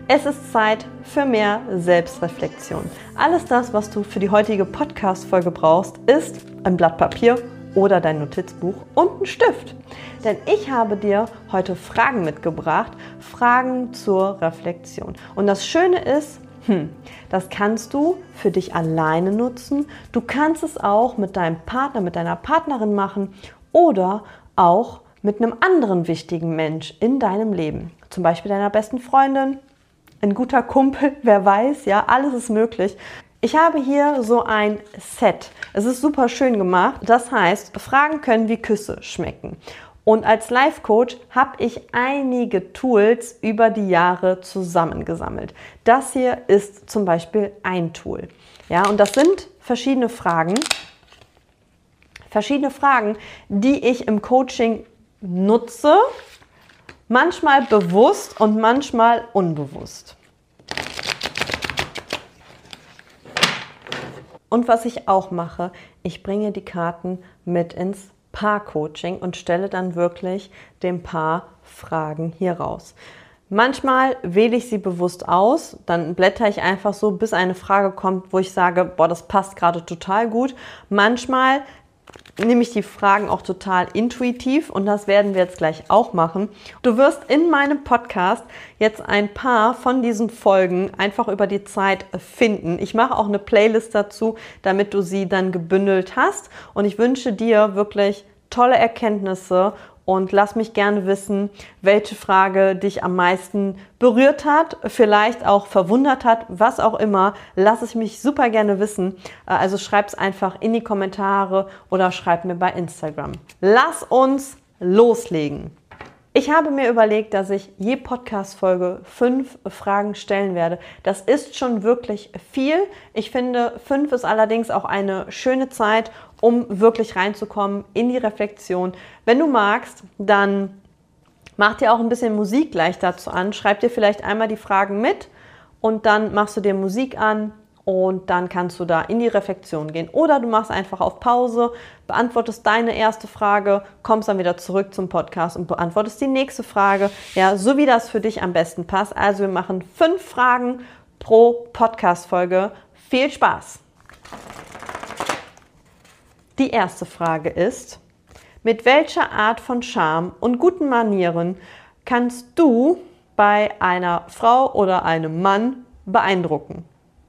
Es ist Zeit für mehr Selbstreflexion. Alles das, was du für die heutige Podcast-Folge brauchst, ist ein Blatt Papier oder dein Notizbuch und ein Stift. Denn ich habe dir heute Fragen mitgebracht, Fragen zur Reflexion. Und das Schöne ist, das kannst du für dich alleine nutzen. Du kannst es auch mit deinem Partner, mit deiner Partnerin machen oder auch mit einem anderen wichtigen Mensch in deinem Leben. Zum Beispiel deiner besten Freundin, ein guter Kumpel, wer weiß, ja, alles ist möglich. Ich habe hier so ein Set. Es ist super schön gemacht. Das heißt, Fragen können wie Küsse schmecken. Und als Life-Coach habe ich einige Tools über die Jahre zusammengesammelt. Das hier ist zum Beispiel ein Tool. Ja, und das sind verschiedene Fragen, die ich im Coaching nutze, manchmal bewusst und manchmal unbewusst. Und was ich auch mache, ich bringe die Karten mit ins Paar-Coaching und stelle dann wirklich dem Paar Fragen hier raus. Manchmal wähle ich sie bewusst aus, dann blätter ich einfach so, bis eine Frage kommt, wo ich sage, boah, das passt gerade total gut. Manchmal nehme ich die Fragen auch total intuitiv und das werden wir jetzt gleich auch machen. Du wirst in meinem Podcast jetzt ein paar von diesen Folgen einfach über die Zeit finden. Ich mache auch eine Playlist dazu, damit du sie dann gebündelt hast und ich wünsche dir wirklich tolle Erkenntnisse und lass mich gerne wissen, welche Frage dich am meisten berührt hat, vielleicht auch verwundert hat, was auch immer. Lass es mich super gerne wissen. Also schreib es einfach in die Kommentare oder schreib mir bei Instagram. Lass uns loslegen. Ich habe mir überlegt, dass ich je Podcast-Folge 5 Fragen stellen werde. Das ist schon wirklich viel. Ich finde, 5 ist allerdings auch eine schöne Zeit, um wirklich reinzukommen in die Reflexion. Wenn du magst, dann mach dir auch ein bisschen Musik gleich dazu an. Schreib dir vielleicht einmal die Fragen mit und dann machst du dir Musik an. Und dann kannst du da in die Reflexion gehen. Oder du machst einfach auf Pause, beantwortest deine erste Frage, kommst dann wieder zurück zum Podcast und beantwortest die nächste Frage. Ja, so wie das für dich am besten passt. Also wir machen 5 Fragen pro Podcast-Folge. Viel Spaß! Die erste Frage ist, mit welcher Art von Charme und guten Manieren kannst du bei einer Frau oder einem Mann beeindrucken?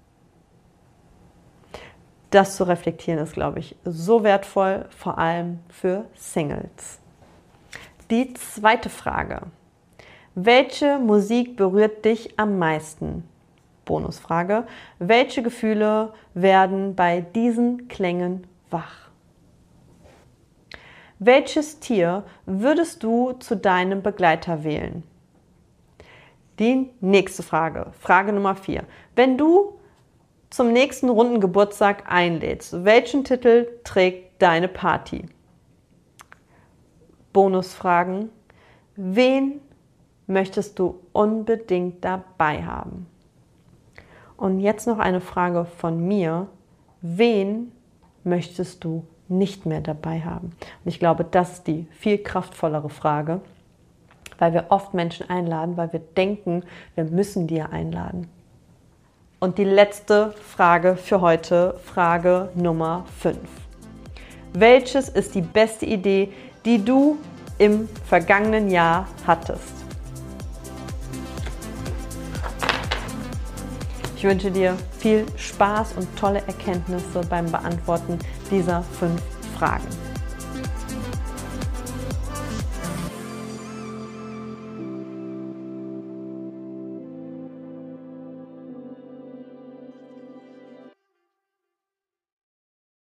Das zu reflektieren ist, glaube ich, so wertvoll, vor allem für Singles. Die zweite Frage. Welche Musik berührt dich am meisten? Bonusfrage. Welche Gefühle werden bei diesen Klängen wach? Welches Tier würdest du zu deinem Begleiter wählen? Die nächste Frage. Frage Nummer 4. Wenn du zum nächsten runden Geburtstag einlädst, welchen Titel trägt deine Party? Bonusfragen. Wen möchtest du unbedingt dabei haben? Und jetzt noch eine Frage von mir. Wen möchtest du nicht mehr dabei haben? Und ich glaube, das ist die viel kraftvollere Frage, weil wir oft Menschen einladen, weil wir denken, wir müssen die einladen. Und die letzte Frage für heute, Frage Nummer 5. Welches ist die beste Idee, die du im vergangenen Jahr hattest? Ich wünsche dir viel Spaß und tolle Erkenntnisse beim Beantworten dieser 5 Fragen.